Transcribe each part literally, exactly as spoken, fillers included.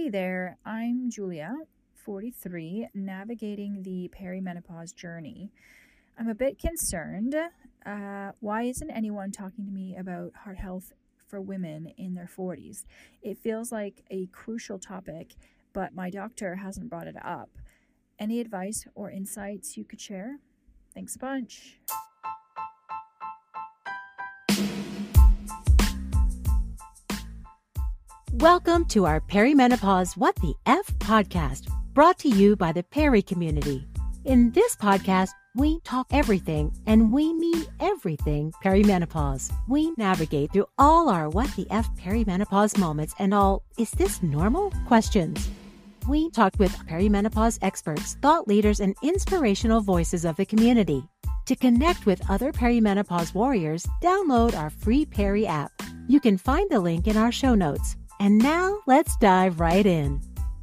Hey there, I'm Julia, forty-three, navigating the perimenopause journey. I'm a bit concerned. Uh, why isn't anyone talking to me about heart health for women in their forties? It feels like a crucial topic, but my doctor hasn't brought it up. Any advice or insights you could share? Thanks a bunch. Welcome to our Perimenopause What the F podcast, brought to you by the Peri community. In this podcast, we talk everything, and we mean everything perimenopause. We navigate through all our what the F perimenopause moments and all, is this normal? Questions. We talk with perimenopause experts, thought leaders, and inspirational voices of the community. To connect with other perimenopause warriors, download our free Peri app. You can find the link in our show notes. And now, let's dive right in.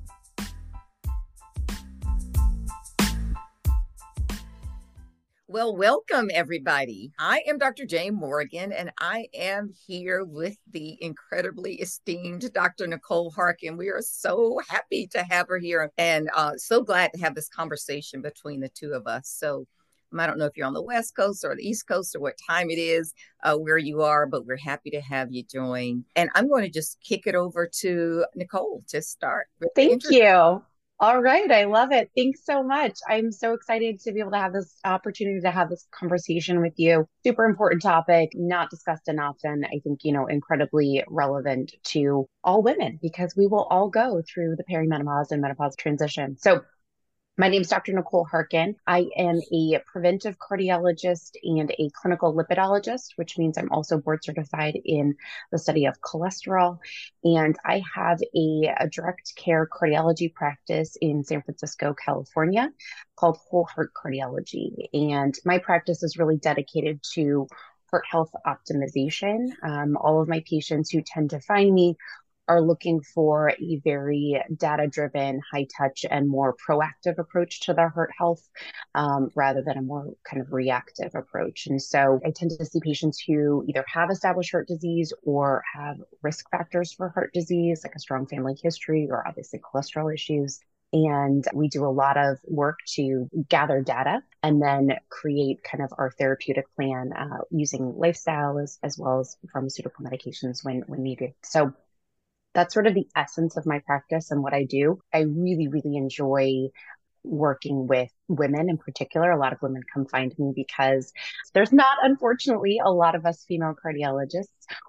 Well, welcome, everybody. I am Doctor Jane Morgan, and I am here with the incredibly esteemed Doctor Nicole Harkin. We are so happy to have her here and uh, so glad to have this conversation between the two of us. So I don't know if you're on the West Coast or the East Coast or what time it is uh, where you are, but we're happy to have you join. And I'm going to just kick it over to Nicole to start. Thank you. All right. I love it. Thanks so much. I'm so excited to be able to have this opportunity to have this conversation with you. Super important topic, not discussed enough. And I think, you know, incredibly relevant to all women because we will all go through the perimenopause and menopause transition. So my name is Doctor Nicole Harkin. I am a preventive cardiologist and a clinical lipidologist, which means I'm also board certified in the study of cholesterol. And I have a, a direct care cardiology practice in San Francisco, California, called Whole Heart Cardiology. And my practice is really dedicated to heart health optimization. Um, all of my patients who tend to find me are looking for a very data-driven, high-touch, and more proactive approach to their heart health, um, rather than a more kind of reactive approach. And so I tend to see patients who either have established heart disease or have risk factors for heart disease, like a strong family history or obviously cholesterol issues. And we do a lot of work to gather data and then create kind of our therapeutic plan uh, using lifestyle as, as well as pharmaceutical medications when, when needed. So that's sort of the essence of my practice and what I do. I really, really enjoy working with women in particular. A lot of women come find me because there's not, unfortunately, a lot of us female cardiologists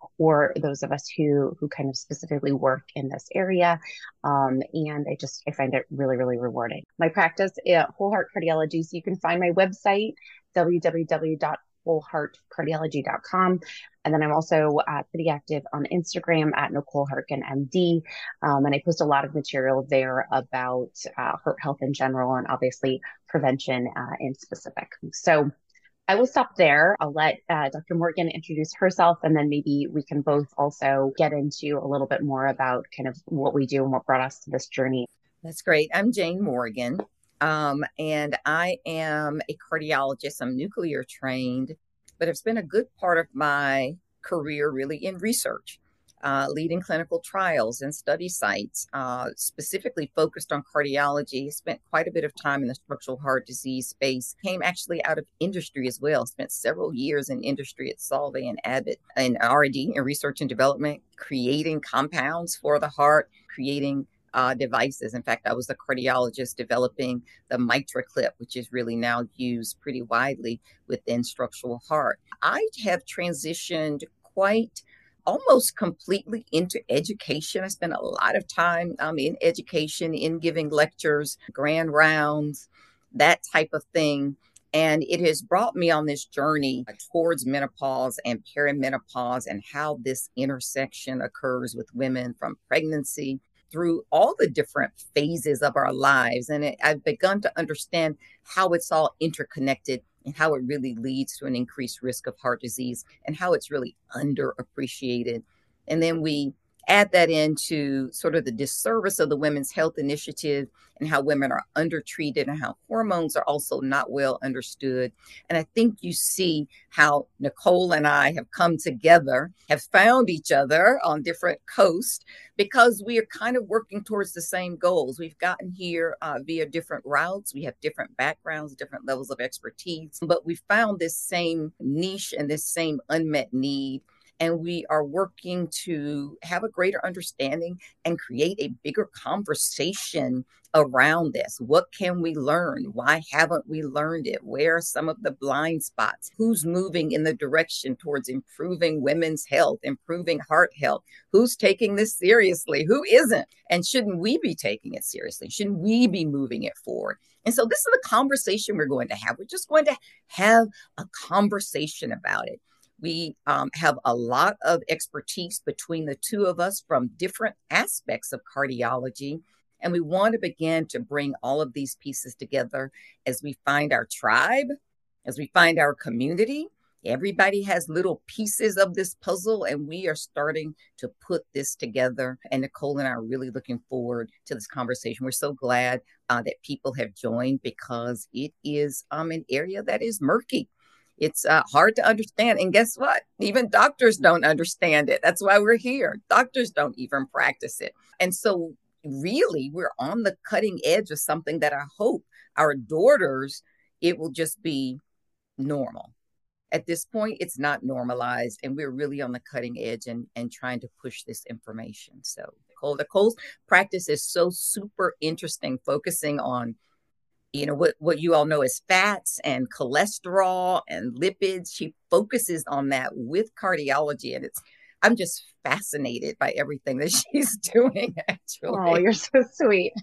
or those of us who, who kind of specifically work in this area. Um, and I just, I find it really, really rewarding. My practice, uh, Whole Heart Cardiology. So you can find my website, w w w dot whole heart cardiology dot com. And then I'm also uh, pretty active on Instagram at Nicole Harkin M D. Um, and I post a lot of material there about uh, heart health in general and obviously prevention uh, in specific. So I will stop there. I'll let uh, Doctor Morgan introduce herself, and then maybe we can both also get into a little bit more about kind of what we do and what brought us to this journey. That's great. I'm Jane Morgan. Um, and I am a cardiologist. I'm nuclear trained, but I've spent a good part of my career really in research, uh, leading clinical trials and study sites, uh, specifically focused on cardiology. Spent quite a bit of time in the structural heart disease space. Came actually out of industry as well. Spent several years in industry at Solvay and Abbott in R and D and research and development, creating compounds for the heart, creating Uh, devices. In fact, I was the cardiologist developing the MitraClip, which is really now used pretty widely within structural heart. I have transitioned quite almost completely into education. I spent a lot of time um, in education, in giving lectures, grand rounds, that type of thing. And it has brought me on this journey towards menopause and perimenopause and how this intersection occurs with women from pregnancy through all the different phases of our lives. And it, I've begun to understand how it's all interconnected and how it really leads to an increased risk of heart disease and how it's really underappreciated. And then we add that into sort of the disservice of the Women's Health Initiative and how women are undertreated and how hormones are also not well understood. And I think you see how Nicole and I have come together, have found each other on different coasts because we are kind of working towards the same goals. We've gotten here uh, via different routes. We have different backgrounds, different levels of expertise, but we found this same niche and this same unmet need. And we are working to have a greater understanding and create a bigger conversation around this. What can we learn? Why haven't we learned it? Where are some of the blind spots? Who's moving in the direction towards improving women's health, improving heart health? Who's taking this seriously? Who isn't? And shouldn't we be taking it seriously? Shouldn't we be moving it forward? And so this is the conversation we're going to have. We're just going to have a conversation about it. We um, have a lot of expertise between the two of us from different aspects of cardiology. And we want to begin to bring all of these pieces together as we find our tribe, as we find our community. Everybody has little pieces of this puzzle, and we are starting to put this together. And Nicole and I are really looking forward to this conversation. We're so glad uh, that people have joined because it is um, an area that is murky. It's uh, hard to understand. And guess what? Even doctors don't understand it. That's why we're here. Doctors don't even practice it. And so really, we're on the cutting edge of something that I hope our daughters, it will just be normal. At this point, it's not normalized. And we're really on the cutting edge and, and trying to push this information. So Nicole, Nicole's practice is so super interesting, focusing on you know, what, what you all know as fats and cholesterol and lipids. She focuses on that with cardiology. And it's, I'm just fascinated by everything that she's doing, actually. Oh, you're so sweet.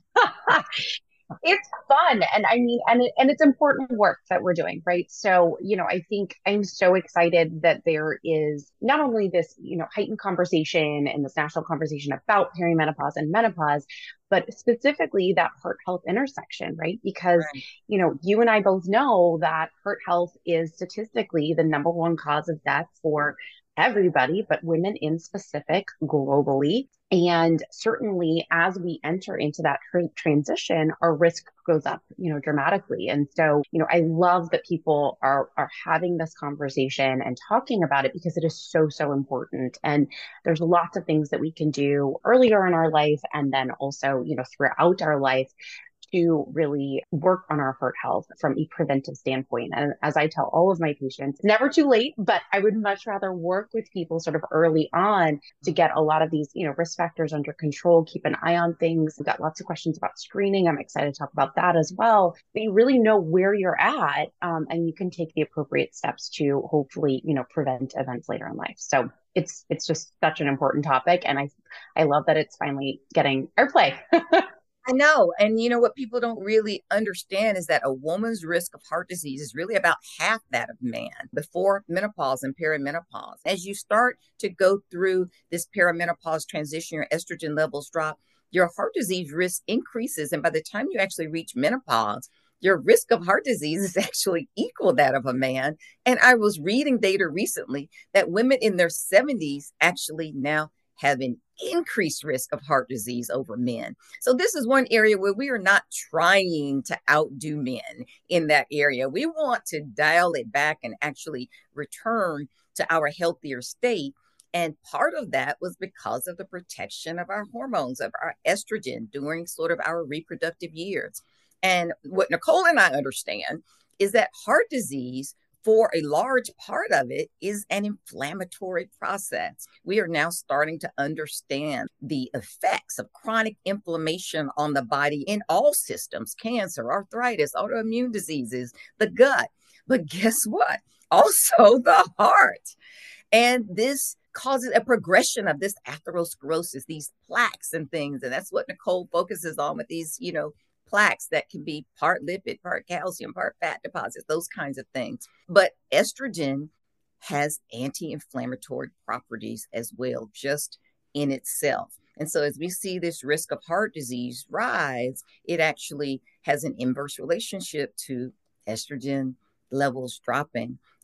It's fun. And I mean, and it, and it's important work that we're doing, right? So, you know, I think I'm so excited that there is not only this, you know, heightened conversation and this national conversation about perimenopause and menopause, but specifically that heart health intersection, right? Because, right. you know, you and I both know that heart health is statistically the number one cause of death for everybody, but women in specific globally. And certainly as we enter into that tra- transition, our risk goes up, you know, dramatically. And so, you know, I love that people are, are having this conversation and talking about it because it is so, so important. And there's lots of things that we can do earlier in our life and then also, you know, throughout our life to really work on our heart health from a preventive standpoint. And as I tell all of my patients, never too late, but I would much rather work with people sort of early on to get a lot of these, you know, risk factors under control, keep an eye on things. We've got lots of questions about screening. I'm excited to talk about that as well. But you really know where you're at, um, and you can take the appropriate steps to hopefully, you know, prevent events later in life. So it's, it's just such an important topic. And I, I love that it's finally getting airplay. I know. And you know what people don't really understand is that a woman's risk of heart disease is really about half that of man before menopause and perimenopause. As you start to go through this perimenopause transition, your estrogen levels drop, your heart disease risk increases. And by the time you actually reach menopause, your risk of heart disease is actually equal that of a man. And I was reading data recently that women in their seventies actually now have an increased risk of heart disease over men. So this is one area where we are not trying to outdo men in that area. We want to dial it back and actually return to our healthier state. And part of that was because of the protection of our hormones, of our estrogen during sort of our reproductive years. And what Nicole and I understand is that heart disease, for a large part of it, is an inflammatory process. We are now starting to understand the effects of chronic inflammation on the body in all systems: cancer, arthritis, autoimmune diseases, the gut. But guess what? Also the heart. And this causes a progression of this atherosclerosis, these plaques and things. And that's what Nicole focuses on with these, you know, plaques that can be part lipid, part calcium, part fat deposits, those kinds of things. But estrogen has anti-inflammatory properties as well, just in itself. And so as we see this risk of heart disease rise, it actually has an inverse relationship to estrogen levels dropping.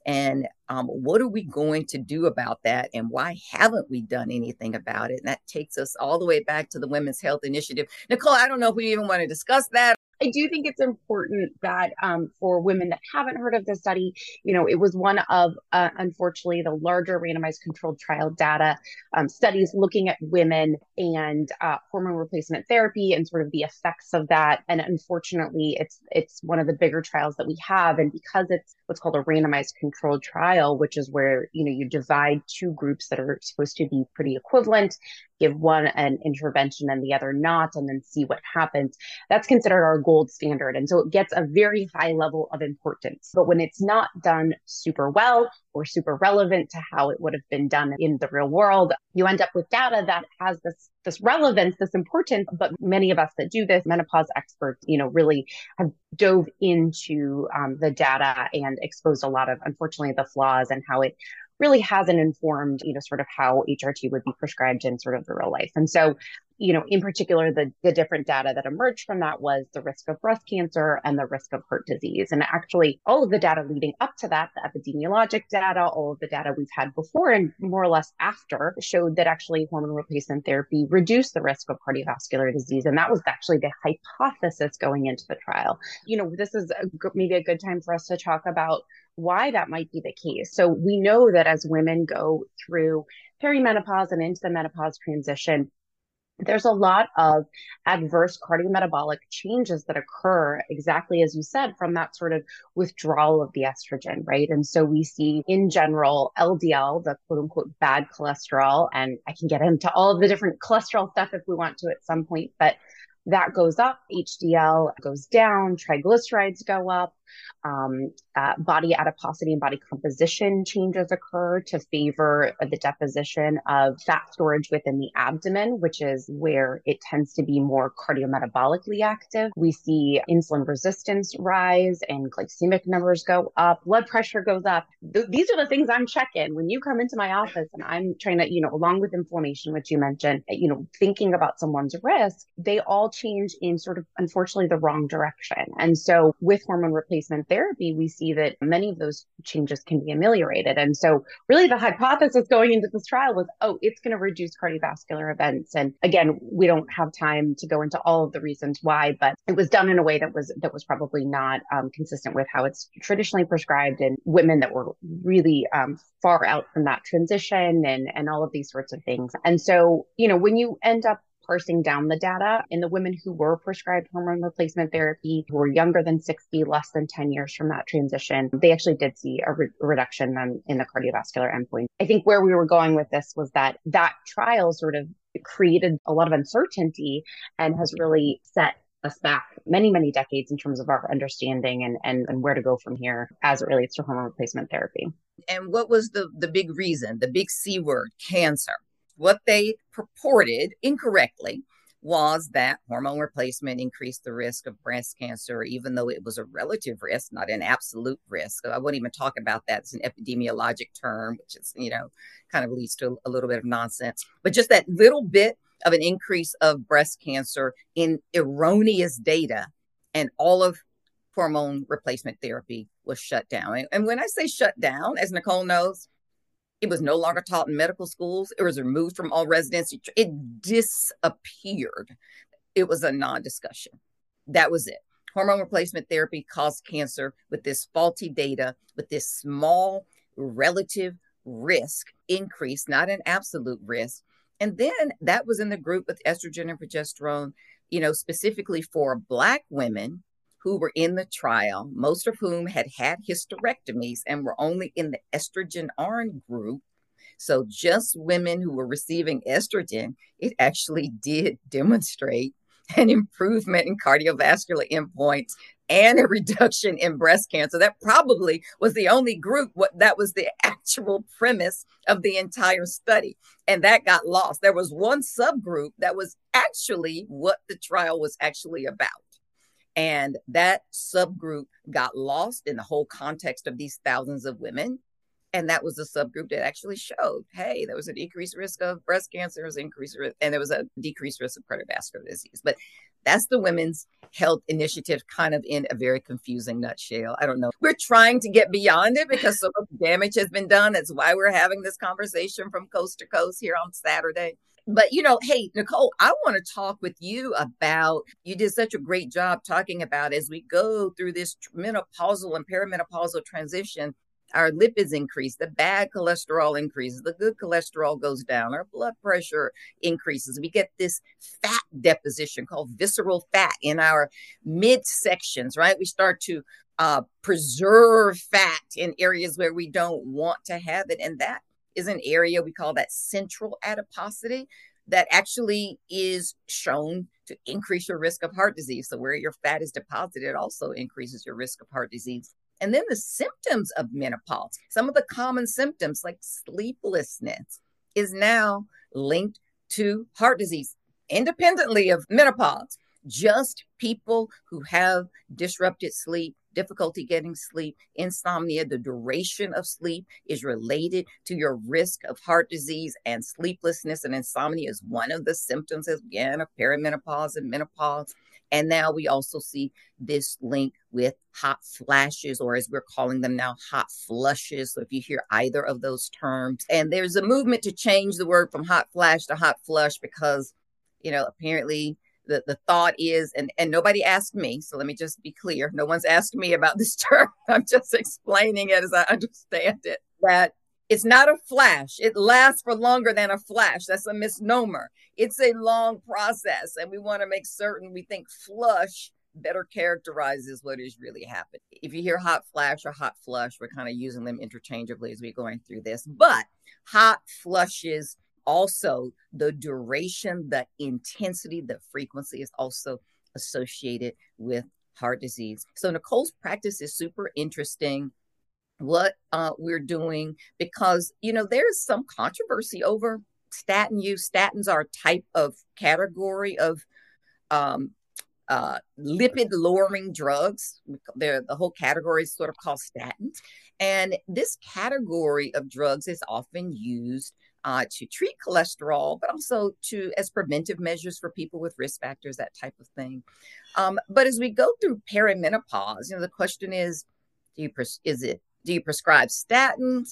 And um, what are we going to do about that? And why haven't we done anything about it? And that takes us all the way back to the Women's Health Initiative. Nicole, I don't know if we even want to discuss that. I do think it's important that um, for women that haven't heard of the study, you know, it was one of, uh, unfortunately, the larger randomized controlled trial data um, studies looking at women and uh, hormone replacement therapy and sort of the effects of that. And unfortunately, it's it's one of the bigger trials that we have. And because it's what's called a randomized controlled trial, which is where, you know, you divide two groups that are supposed to be pretty equivalent, give one an intervention and the other not, and then see what happens. That's considered our gold standard. And so it gets a very high level of importance. But when it's not done super well or super relevant to how it would have been done in the real world, you end up with data that has this, this relevance, this importance. But many of us that do this, menopause experts, you know, really have dove into um, the data and exposed a lot of, unfortunately, the flaws and how it really hasn't informed, you know, sort of how H R T would be prescribed in sort of the real life. And so, you know, in particular, the, the different data that emerged from that was the risk of breast cancer and the risk of heart disease. And actually, all of the data leading up to that, the epidemiologic data, all of the data we've had before and more or less after, showed that actually hormone replacement therapy reduced the risk of cardiovascular disease. And that was actually the hypothesis going into the trial. You know, this is a, maybe a good time for us to talk about why that might be the case. So we know that as women go through perimenopause and into the menopause transition, there's a lot of adverse cardiometabolic changes that occur, exactly as you said, from that sort of withdrawal of the estrogen, right? And so we see in general L D L, the quote unquote bad cholesterol, and I can get into all of the different cholesterol stuff if we want to at some point, but that goes up, H D L goes down, triglycerides go up, um, uh, body adiposity and body composition changes occur to favor the deposition of fat storage within the abdomen, which is where it tends to be more cardiometabolically active. We see insulin resistance rise and glycemic numbers go up, blood pressure goes up. Th- these are the things I'm checking when you come into my office and I'm trying to, you know, along with inflammation, which you mentioned, you know, thinking about someone's risk, they all change in sort of, unfortunately, the wrong direction. And so with hormone replacement therapy, we see that many of those changes can be ameliorated. And so really the hypothesis going into this trial was, oh, it's going to reduce cardiovascular events. And again, we don't have time to go into all of the reasons why, but it was done in a way that was, that was probably not um, consistent with how it's traditionally prescribed in women that were really um, far out from that transition and, and all of these sorts of things. And so, you know, when you end up parsing down the data in the women who were prescribed hormone replacement therapy, who were younger than sixty, less than ten years from that transition, they actually did see a re- reduction in, in the cardiovascular endpoint. I think where we were going with this was that that trial sort of created a lot of uncertainty and has really set us back many, many decades in terms of our understanding and, and, and where to go from here as it relates to hormone replacement therapy. And what was the, the big reason, the big C word, cancer? What they purported incorrectly was that hormone replacement increased the risk of breast cancer, even though it was a relative risk, not an absolute risk. I wouldn't even talk about that as an epidemiologic term, which is, you know, kind of leads to a little bit of nonsense. But just that little bit of an increase of breast cancer in erroneous data, and all of hormone replacement therapy was shut down. And when I say shut down, as Nicole knows, it was no longer taught in medical schools. It was removed from all residency. It disappeared. It was a non-discussion. That was it. Hormone replacement therapy caused cancer with this faulty data, with this small relative risk increase, not an absolute risk. And then that was in the group with estrogen and progesterone, you know, specifically for Black women who were in the trial, most of whom had had hysterectomies and were only in the estrogen arm group. So just women who were receiving estrogen, it actually did demonstrate an improvement in cardiovascular endpoints and a reduction in breast cancer. That probably was the only group, what that was the actual premise of the entire study. And that got lost. There was one subgroup that was actually what the trial was actually about. And that subgroup got lost in the whole context of these thousands of women. And that was a subgroup that actually showed, hey, there was a decreased risk of breast cancer, there was an increased risk, and there was a decreased risk of cardiovascular disease. But that's the Women's Health Initiative kind of in a very confusing nutshell. I don't know. We're trying to get beyond it because so much damage has been done. That's why we're having this conversation from coast to coast here on Saturday. But, you know, hey, Nicole, I want to talk with you about, you did such a great job talking about as we go through this menopausal and perimenopausal transition, our lipids increase, the bad cholesterol increases, the good cholesterol goes down, our blood pressure increases. We get this fat deposition called visceral fat in our midsections, right? We start to uh, preserve fat in areas where we don't want to have it. And that is an area we call that central adiposity that actually is shown to increase your risk of heart disease. So where your fat is deposited, it also increases your risk of heart disease. And then the symptoms of menopause, some of the common symptoms like sleeplessness is now linked to heart disease independently of menopause. Just people who have disrupted sleep, difficulty getting sleep, insomnia, the duration of sleep is related to your risk of heart disease, and sleeplessness and insomnia is one of the symptoms again of perimenopause and menopause. And now we also see this link with hot flashes, or as we're calling them now, hot flushes. So if you hear either of those terms, and there's a movement to change the word from hot flash to hot flush because, you know, apparently the, the thought is, and, and nobody asked me, so let me just be clear. No one's asked me about this term. I'm just explaining it as I understand it, that it's not a flash. It lasts for longer than a flash. That's a misnomer. It's a long process, and we want to make certain we think flush better characterizes what is really happening. If you hear hot flash or hot flush, we're kind of using them interchangeably as we're going through this. But hot flushes, also the duration, the intensity, the frequency is also associated with heart disease. So Nicole's practice is super interesting. What uh, we're doing, because, you know, there's some controversy over statin use. Statins are a type of category of um, uh, lipid lowering drugs. They're, the whole category is sort of called statins. And this category of drugs is often used uh, to treat cholesterol, but also to as preventive measures for people with risk factors, that type of thing. Um, but as we go through perimenopause, you know, the question is, do you pres- is it Do you prescribe statins,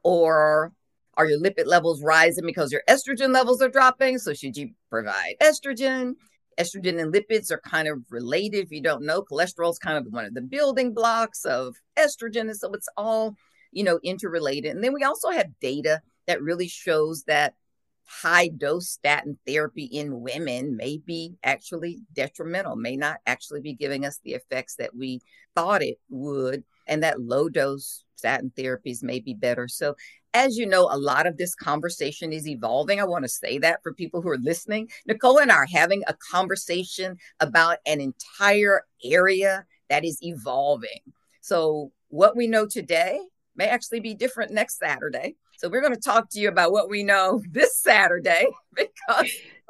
or are your lipid levels rising because your estrogen levels are dropping? So should you provide estrogen? Estrogen and lipids are kind of related. If you don't know, cholesterol is kind of one of the building blocks of estrogen. And so it's all, you know, interrelated. And then we also have data that really shows that high dose statin therapy in women may be actually detrimental, may not actually be giving us the effects that we thought it would, and that low dose statin therapies may be better. So as you know, a lot of this conversation is evolving. I want to say that for people who are listening. Nicole and I are having a conversation about an entire area that is evolving. So what we know today may actually be different next Saturday. So we're going to talk to you about what we know this Saturday because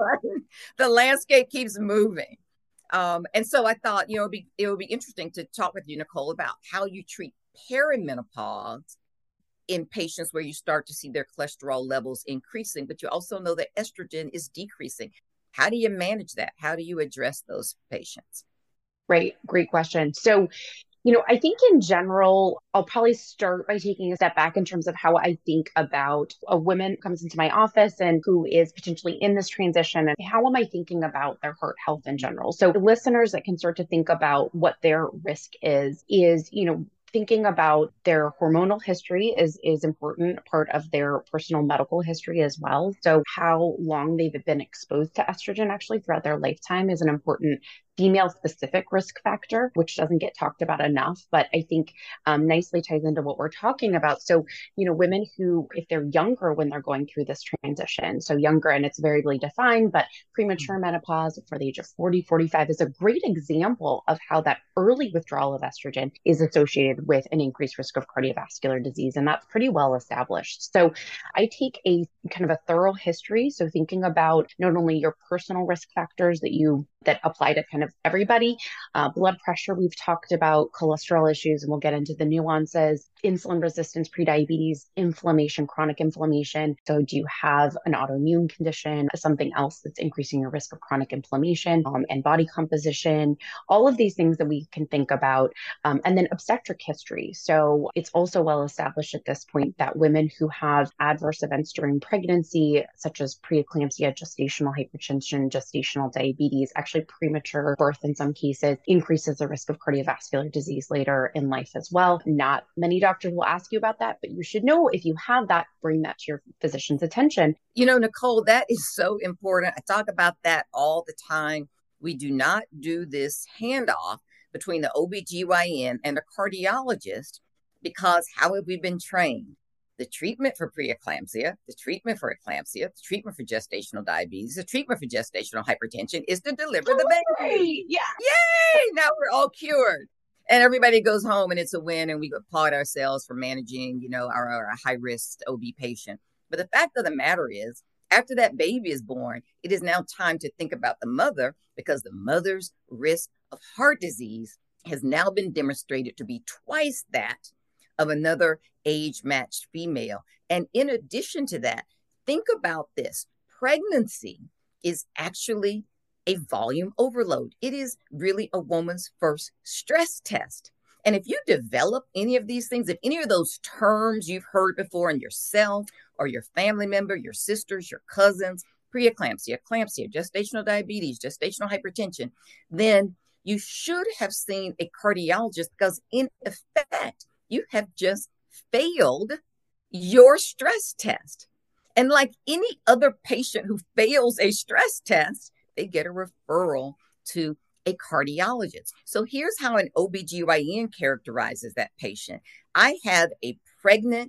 the landscape keeps moving. Um, and so I thought, you know, it'd be, it would be interesting to talk with you, Nicole, about how you treat perimenopause in patients where you start to see their cholesterol levels increasing, but you also know that estrogen is decreasing. How do you manage that? How do you address those patients? Right. Great question. So, you know, I think in general, I'll probably start by taking a step back in terms of how I think about a woman who comes into my office and who is potentially in this transition, and how am I thinking about their heart health in general. So the listeners that can start to think about what their risk is, is, you know, thinking about their hormonal history is, is important part of their personal medical history as well. So how long they've been exposed to estrogen actually throughout their lifetime is an important female specific risk factor, which doesn't get talked about enough, but I think um, nicely ties into what we're talking about. So, you know, women who, if they're younger when they're going through this transition, so younger, and it's variably defined, but premature menopause before the age of forty, forty-five is a great example of how that early withdrawal of estrogen is associated with an increased risk of cardiovascular disease. And that's pretty well established. So I take a kind of a thorough history. So thinking about not only your personal risk factors that you that apply to kind of everybody, uh, blood pressure, we've talked about cholesterol issues, and we'll get into the nuances. insulin resistance, prediabetes, inflammation, chronic inflammation? So do you have an autoimmune condition, something else that's increasing your risk of chronic inflammation, um, and body composition? All of these things that we can think about. Um, and then obstetric history. So it's also well established at this point that women who have adverse events during pregnancy, such as preeclampsia, gestational hypertension, gestational diabetes, actually premature birth in some cases, increases the risk of cardiovascular disease later in life as well. Not many doctors will ask you about that, but you should know if you have that, bring that to your physician's attention. You know, Nicole, that is so important. I talk about that all the time. We do not do this handoff between the O B G Y N and a cardiologist because how have we been trained? The treatment for preeclampsia, the treatment for eclampsia, the treatment for gestational diabetes, the treatment for gestational hypertension is to deliver the baby. Yeah. Yay! Now we're all cured. And everybody goes home and it's a win, and we applaud ourselves for managing, you know, our, our high-risk O B patient. But the fact of the matter is, after that baby is born, it is now time to think about the mother, because the mother's risk of heart disease has now been demonstrated to be twice that of another age-matched female. And in addition to that, think about this. Pregnancy is actually a volume overload. It is really a woman's first stress test. And if you develop any of these things, if any of those terms you've heard before in yourself or your family member, your sisters, your cousins, preeclampsia, eclampsia, gestational diabetes, gestational hypertension, then you should have seen a cardiologist, because in effect, you have just failed your stress test. And like any other patient who fails a stress test, they get a referral to a cardiologist. So here's how an O B G Y N characterizes that patient. I have a pregnant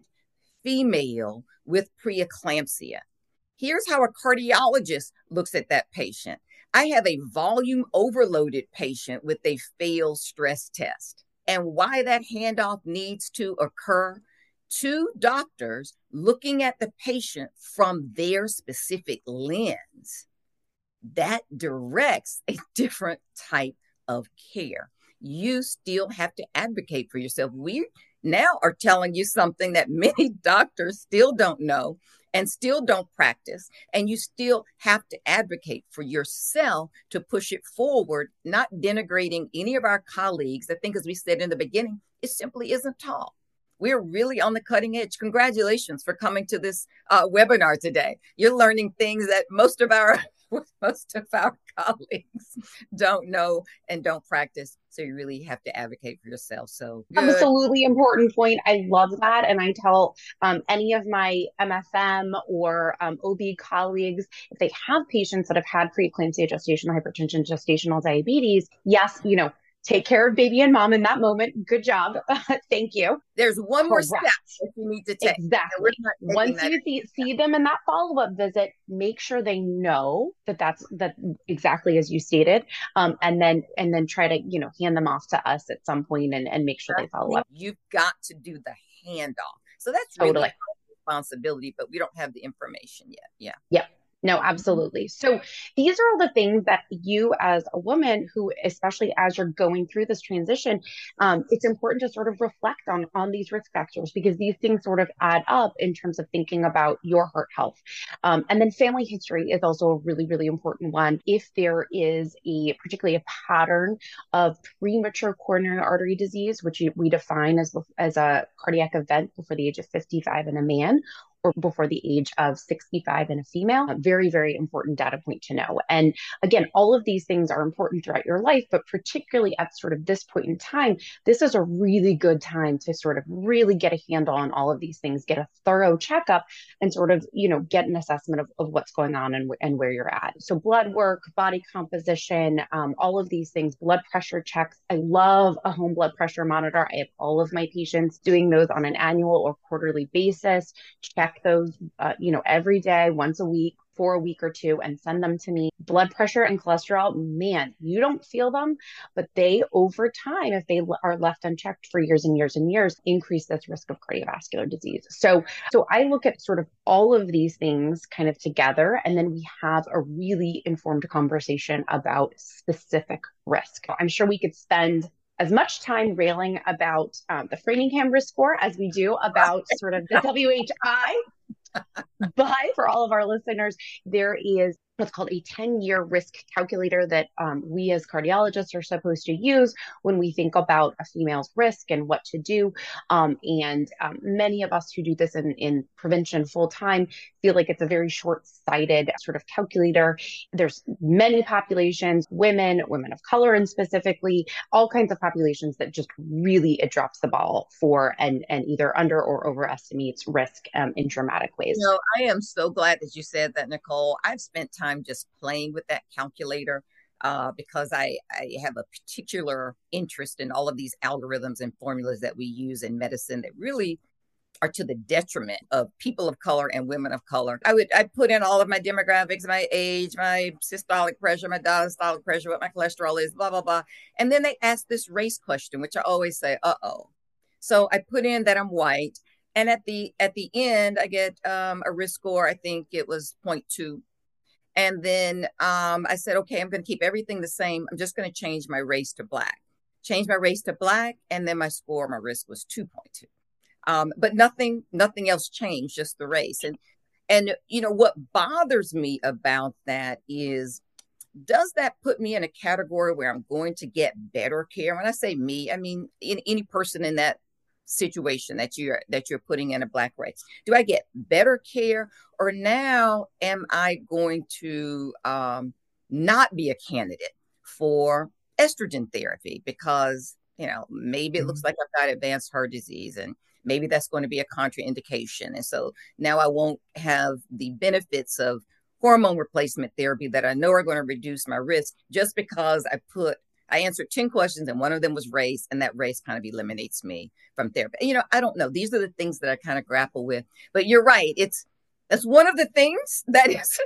female with preeclampsia. Here's how a cardiologist looks at that patient. I have a volume overloaded patient with a failed stress test. And why that handoff needs to occur: two doctors looking at the patient from their specific lens, that directs a different type of care. You still have to advocate for yourself. We now are telling you something that many doctors still don't know and still don't practice. And you still have to advocate for yourself to push it forward, not denigrating any of our colleagues. I think, as we said in the beginning, it simply isn't taught. We're really on the cutting edge. Congratulations for coming to this uh, webinar today. You're learning things that most of our most of our colleagues don't know and don't practice. So you really have to advocate for yourself. So good. Absolutely important point. I love that. And I tell um, any of my M F M or um, O B colleagues, if they have patients that have had preeclampsia, gestational hypertension, gestational diabetes, yes, you know, take care of baby and mom in that moment. Good job. Thank you. There's one more Correct. step that you need to take. Exactly. Once you see, see them in that follow-up visit, make sure they know that that's that exactly as you stated. Um, and then and then try to, you know, hand them off to us at some point and, and make sure they follow up. You've got to do the handoff. So that's totally really our responsibility, but we don't have the information yet. Yeah. Yeah. No, absolutely. So these are all the things that you, as a woman who, especially as you're going through this transition, um, it's important to sort of reflect on, on these risk factors, because these things sort of add up in terms of thinking about your heart health. Um, and then family history is also a really, really important one. If there is a particularly a pattern of premature coronary artery disease, which we define as, as a cardiac event before the age of fifty-five in a man, or before the age of sixty-five in a female. A very, very important data point to know. And again, all of these things are important throughout your life, but particularly at sort of this point in time, this is a really good time to sort of really get a handle on all of these things, get a thorough checkup, and sort of, you know, get an assessment of, of what's going on and, and where you're at. So blood work, body composition, um, all of these things, blood pressure checks. I love a home blood pressure monitor. I have all of my patients doing those on an annual or quarterly basis. Check those, uh, you know, every day, once a week, for a week or two, and send them to me. Blood pressure and cholesterol, man, you don't feel them, but they, over time, if they are left unchecked for years and years and years, increase this risk of cardiovascular disease. So, so I look at sort of all of these things kind of together, and then we have a really informed conversation about specific risk. I'm sure we could spend as much time railing about um, the Framingham risk score as we do about sort of the W H I. But for all of our listeners, there is what's called a ten-year risk calculator that um, we as cardiologists are supposed to use when we think about a female's risk and what to do. Um, and um, many of us who do this in, in prevention full-time feel like it's a very short-sighted sort of calculator. There's many populations, women, women of color, and specifically all kinds of populations that just really it drops the ball for and, and either under or overestimates risk um, in dramatic ways. You know, I am so glad that you said that, Nicole. I've spent time just playing with that calculator uh, because I, I have a particular interest in all of these algorithms and formulas that we use in medicine that really are to the detriment of people of color and women of color. I would I put in all of my demographics, my age, my systolic pressure, my diastolic pressure, what my cholesterol is, blah, blah, blah. And then they ask this race question, which I always say, uh-oh. So I put in that I'm white. And at the at the end, I get um, a risk score. I think it was zero point two. And then um, I said, okay, I'm going to keep everything the same. I'm just going to change my race to black. Change my race to black. And then my score, my risk was two point two. Um, but nothing, nothing else changed, just the race. And, and, you know, what bothers me about that is, does that put me in a category where I'm going to get better care? When I say me, I mean, in, any person in that situation that you're that you're putting in a black race. Do I get better care, or now am I going to um, not be a candidate for estrogen therapy because, you know, maybe it looks like I've got advanced heart disease and maybe that's going to be a contraindication. And so now I won't have the benefits of hormone replacement therapy that I know are going to reduce my risk just because I put I answered ten questions and one of them was race, and that race kind of eliminates me from therapy. You know, I don't know. These are the things that I kind of grapple with. But you're right. It's that's one of the things that is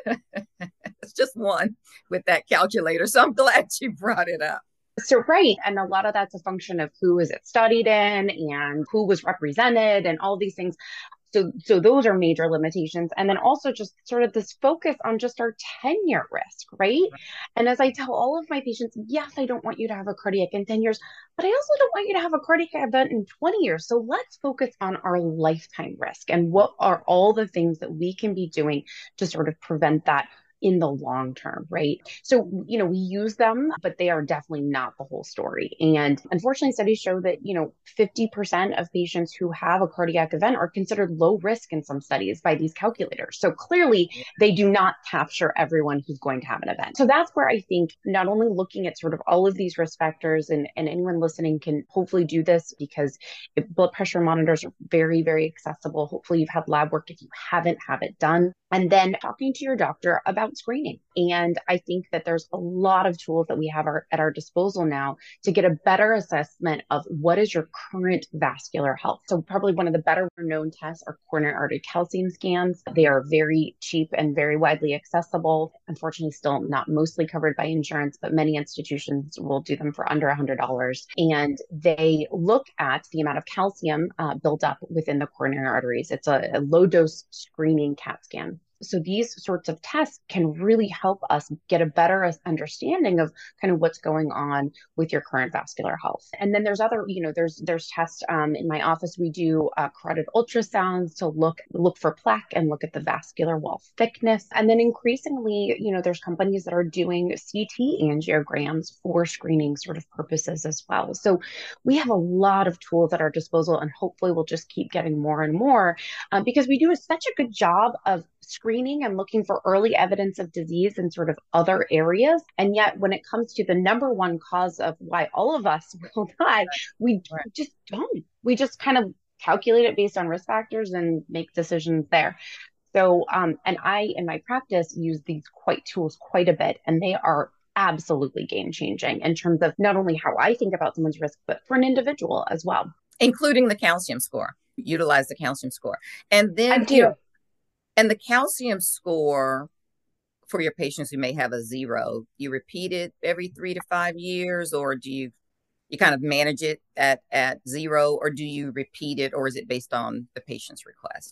it's just one with that calculator. So I'm glad you brought it up. So, right. And a lot of that's a function of who is it studied in and who was represented and all these things. So, so those are major limitations. And then also just sort of this focus on just our ten-year risk, right? right? And as I tell all of my patients, yes, I don't want you to have a cardiac in ten years, but I also don't want you to have a cardiac event in twenty years. So let's focus on our lifetime risk and what are all the things that we can be doing to sort of prevent that in the long term, right? So, you know, we use them, but they are definitely not the whole story. And unfortunately, studies show that, you know, fifty percent of patients who have a cardiac event are considered low risk in some studies by these calculators. So clearly, they do not capture everyone who's going to have an event. So that's where I think not only looking at sort of all of these risk factors, and, and anyone listening can hopefully do this because blood pressure monitors are very, very accessible. Hopefully you've had lab work if you haven't, have it done. And then talking to your doctor about screening. And I think that there's a lot of tools that we have our, at our disposal now to get a better assessment of what is your current vascular health. So probably one of the better known tests are coronary artery calcium scans. They are very cheap and very widely accessible. Unfortunately, still not mostly covered by insurance, but many institutions will do them for under one hundred dollars. And they look at the amount of calcium uh, built up within the coronary arteries. It's a, a low dose screening CAT scan. So these sorts of tests can really help us get a better understanding of kind of what's going on with your current vascular health. And then there's other, you know, there's there's tests um, in my office. We do uh, carotid ultrasounds to look look for plaque and look at the vascular wall thickness. And then increasingly, you know, there's companies that are doing C T angiograms for screening sort of purposes as well. So we have a lot of tools at our disposal, and hopefully we'll just keep getting more and more um, because we do such a good job of screening and looking for early evidence of disease in sort of other areas. And yet when it comes to the number one cause of why all of us will die, we right. just don't. We just kind of calculate it based on risk factors and make decisions there. So, um, and I, in my practice, use these quite tools quite a bit, and they are absolutely game changing in terms of not only how I think about someone's risk, but for an individual as well. Including the calcium score. Utilize the calcium score. And then, I do. You know, and the calcium score for your patients who may have a zero, you repeat it every three to five years, or do you you kind of manage it at, at zero, or do you repeat it, or is it based on the patient's request?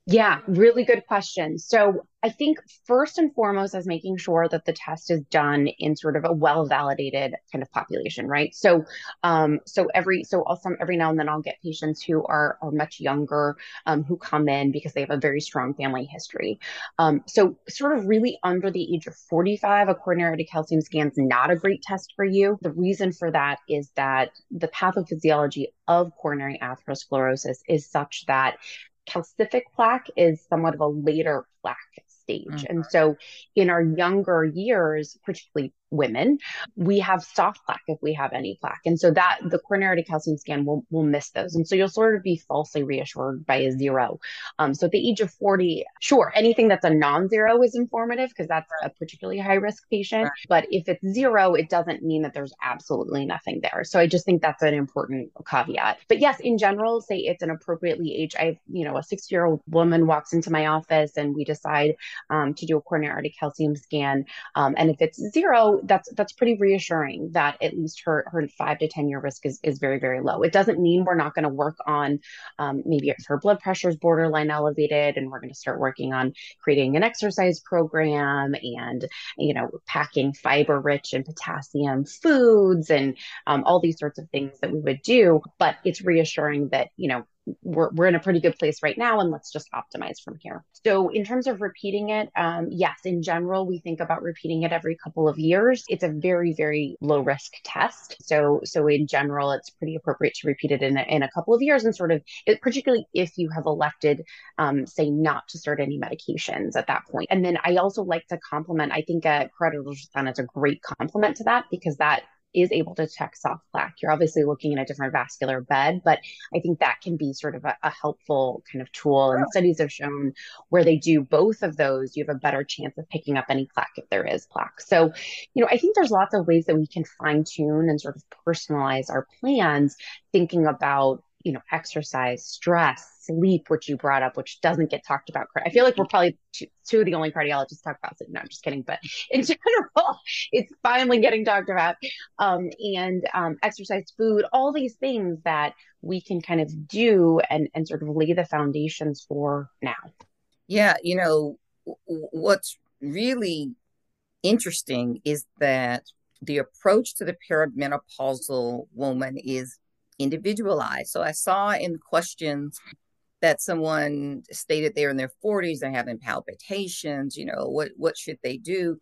Yeah, really good question. So I think first and foremost is making sure that the test is done in sort of a well-validated kind of population, right? So, um, so every so also every now and then I'll get patients who are are much younger, um, who come in because they have a very strong family history. Um, so sort of really under the age of forty-five, a coronary calcium scan is not a great test for you. The reason for that is that the pathophysiology of coronary atherosclerosis is such that calcific plaque is somewhat of a later plaque stage. And so in our younger years, particularly women, we have soft plaque if we have any plaque. And so that the coronary calcium scan will, will miss those. And so you'll sort of be falsely reassured by a zero. Um, so at the age of forty, sure, anything that's a non-zero is informative because that's a particularly high risk patient. Right. But if it's zero, it doesn't mean that there's absolutely nothing there. So I just think that's an important caveat. But yes, in general, say it's an appropriately aged, I have, you know, a sixty year old woman walks into my office and we decide um, to do a coronary calcium scan. Um, and if it's zero, that's that's pretty reassuring that at least her her five to ten year risk is, is very, very low. It doesn't mean we're not going to work on um, maybe if her blood pressure is borderline elevated and we're going to start working on creating an exercise program and, you know, packing fiber rich and potassium foods and um, all these sorts of things that we would do. But it's reassuring that, you know, we're, we're in a pretty good place right now and let's just optimize from here. So in terms of repeating it, um, yes, in general, we think about repeating it every couple of years. It's a very, very low risk test. So, so in general, it's pretty appropriate to repeat it in a, in a couple of years and sort of, it, particularly if you have elected, um, say not to start any medications at that point. And then I also like to complement, I think a carotid ultrasound is a great complement to that because that is able to detect soft plaque. You're obviously looking in a different vascular bed, but I think that can be sort of a, a helpful kind of tool. And studies have shown where they do both of those, you have a better chance of picking up any plaque if there is plaque. So, you know, I think there's lots of ways that we can fine tune and sort of personalize our plans, thinking about, you know, exercise, stress, sleep, which you brought up, which doesn't get talked about. I feel like we're probably two, two of the only cardiologists talk about it. No, I'm just kidding. But in general, it's finally getting talked about. Um, and um, exercise, food, all these things that we can kind of do and, and sort of lay the foundations for now. Yeah, you know, what's really interesting is that the approach to the perimenopausal woman is individualized. So I saw in the questions that someone stated they're in their forties, they're having palpitations, you know, what, what should they do?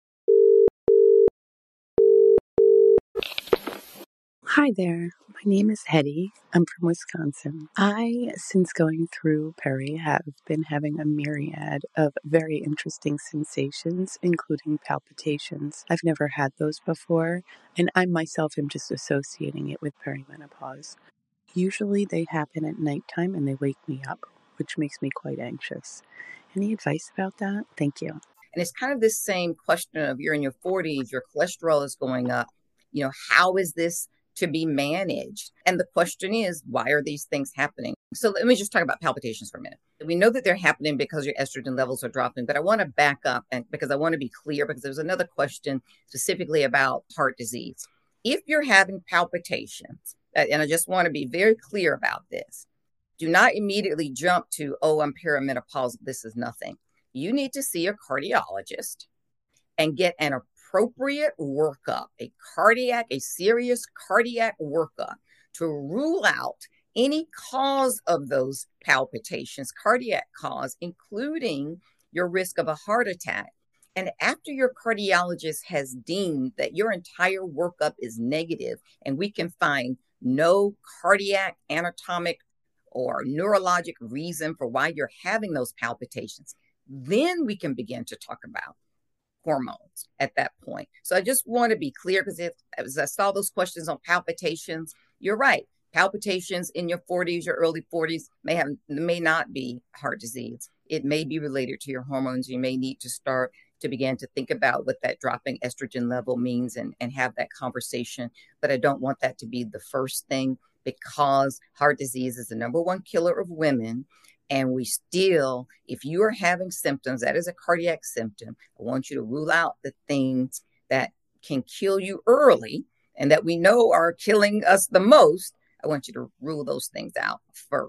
Hi there. My name is Hetty. I'm from Wisconsin. I, since going through Peri, have been having a myriad of very interesting sensations, including palpitations. I've never had those before, and I myself am just associating it with perimenopause. Usually they happen at nighttime and they wake me up, which makes me quite anxious. Any advice about that? Thank you. And it's kind of this same question of you're in your forties, your cholesterol is going up. You know, how is this to be managed? And the question is, why are these things happening? So let me just talk about palpitations for a minute. We know that they're happening because your estrogen levels are dropping, but I want to back up and because I want to be clear, because there's another question specifically about heart disease. If you're having palpitations, and I just want to be very clear about this, do not immediately jump to, oh, I'm perimenopausal, this is nothing. You need to see a cardiologist and get an appropriate workup, a cardiac, a serious cardiac workup to rule out any cause of those palpitations, cardiac cause, including your risk of a heart attack. And after your cardiologist has deemed that your entire workup is negative and we can find no cardiac, anatomic, or neurologic reason for why you're having those palpitations, then we can begin to talk about hormones at that point. So I just want to be clear, because as I saw those questions on palpitations, you're right. Palpitations in your forties, your early forties may have may not be heart disease. It may be related to your hormones. You may need to start to begin to think about what that dropping estrogen level means and, and have that conversation. But I don't want that to be the first thing, because heart disease is the number one killer of women. And we still, if you are having symptoms, that is a cardiac symptom, I want you to rule out the things that can kill you early and that we know are killing us the most. I want you to rule those things out first.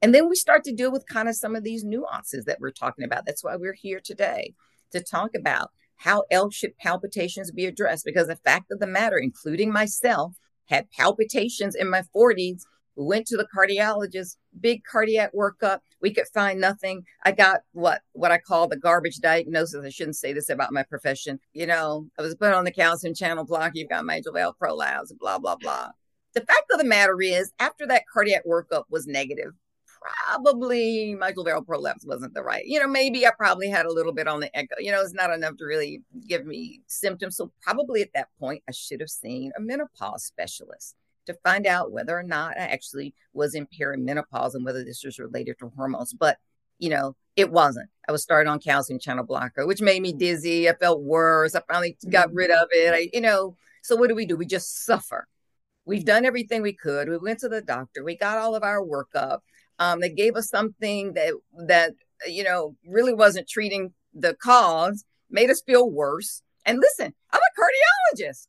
And then we start to deal with kind of some of these nuances that we're talking about. That's why we're here today, to talk about how else should palpitations be addressed? Because the fact of the matter, including myself, had palpitations in my forties. We went to the cardiologist, big cardiac workup. We could find nothing. I got what what I call the garbage diagnosis. I shouldn't say this about my profession. You know, I was put on the calcium channel block. You've got mitral valve prolapse, blah, blah, blah. The fact of the matter is, after that cardiac workup was negative, probably mitral valve prolapse wasn't the right. You know, maybe I probably had a little bit on the echo. You know, it's not enough to really give me symptoms. So probably at that point, I should have seen a menopause specialist to find out whether or not I actually was in perimenopause and whether this was related to hormones. But, you know, it wasn't. I was started on calcium channel blocker, which made me dizzy. I felt worse. I finally got rid of it. I, you know, so what do we do? We just suffer. We've done everything we could. We went to the doctor. We got all of our workup. Um, they gave us something that, that, you know, really wasn't treating the cause, made us feel worse. And listen, I'm a cardiologist.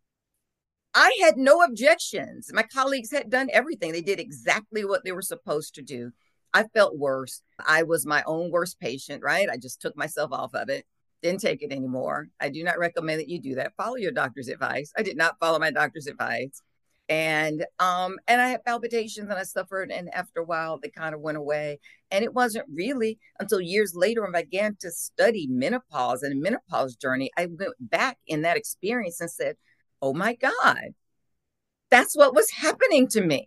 I had no objections. My colleagues had done everything. They did exactly what they were supposed to do. I felt worse. I was my own worst patient, right? I just took myself off of it. Didn't take it anymore. I do not recommend that you do that. Follow your doctor's advice. I did not follow my doctor's advice. And um, and I had palpitations and I suffered. And after a while, they kind of went away. And it wasn't really until years later when I began to study menopause and the menopause journey, I went back in that experience and said, oh my God, that's what was happening to me.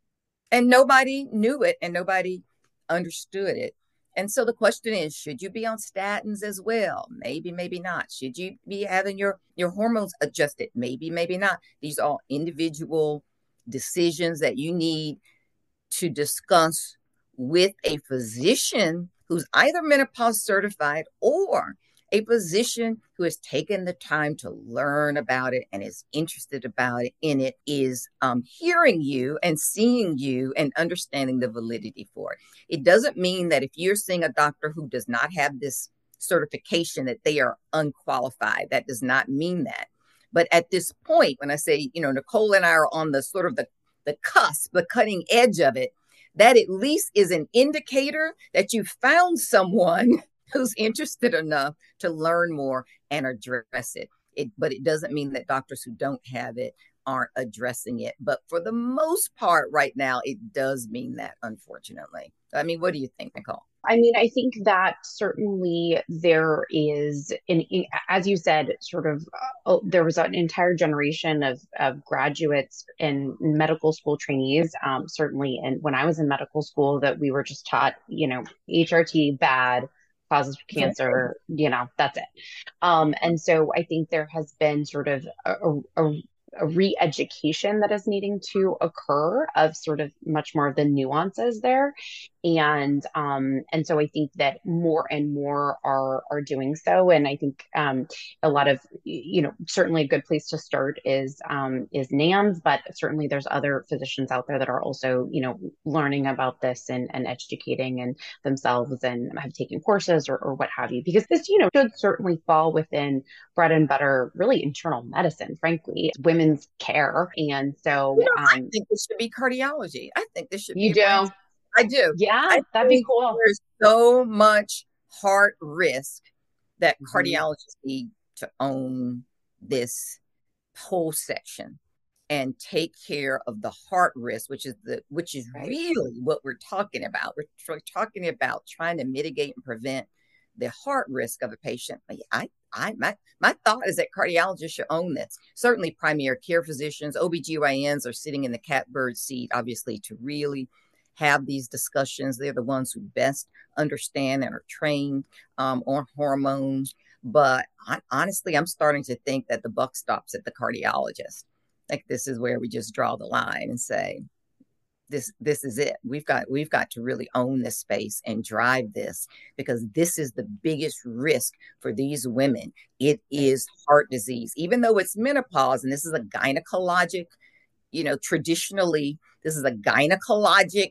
And nobody knew it and nobody understood it. And so the question is, should you be on statins as well? Maybe, maybe not. Should you be having your, your hormones adjusted? Maybe, maybe not. These are all individual decisions that you need to discuss with a physician who's either menopause certified or a physician who has taken the time to learn about it and is interested about it in it, is um, hearing you and seeing you and understanding the validity for it. It doesn't mean that if you're seeing a doctor who does not have this certification that they are unqualified. That does not mean that. But at this point, when I say, you know, Nicole and I are on the sort of the, the cusp, the cutting edge of it, that at least is an indicator that you found someone who's interested enough to learn more and address it. It, but it doesn't mean that doctors who don't have it aren't addressing it. But for the most part right now, it does mean that, unfortunately. I mean, what do you think, Nicole? I mean, I think that certainly there is, in, in, as you said, sort of, uh, there was an entire generation of, of graduates and medical school trainees, um, certainly. And when I was in medical school, that we were just taught, you know, H R T bad, causes cancer, you know, that's it. Um, and so I think there has been sort of a, a, a re-education that is needing to occur of sort of much more of the nuances there. And, um, and so I think that more and more are, are doing so. And I think, um, a lot of, you know, certainly a good place to start is, um, is NAMS, but certainly there's other physicians out there that are also, you know, learning about this and, and educating and themselves and have taken courses or, or what have you, because this, you know, should certainly fall within bread and butter, really internal medicine, frankly, women's care. And so, you know, um, I think this should be cardiology. I think this should you be. do. I do. Yeah, I that'd be cool. There's so much heart risk that mm-hmm. cardiologists need to own this whole section and take care of the heart risk, which is the which is right. really what we're talking about. We're, we're talking about trying to mitigate and prevent the heart risk of a patient. I, I, my, my thought is that cardiologists should own this. Certainly primary care physicians, O B G Y Ns are sitting in the catbird seat, obviously, to really have these discussions. They're the ones who best understand and are trained um, on hormones. But I, honestly, I'm starting to think that the buck stops at the cardiologist. Like this is where we just draw the line and say, this, this is it. We've got, we've got to really own this space and drive this, because this is the biggest risk for these women. It is heart disease, even though it's menopause, and this is a gynecologic, you know, traditionally, this is a gynecologic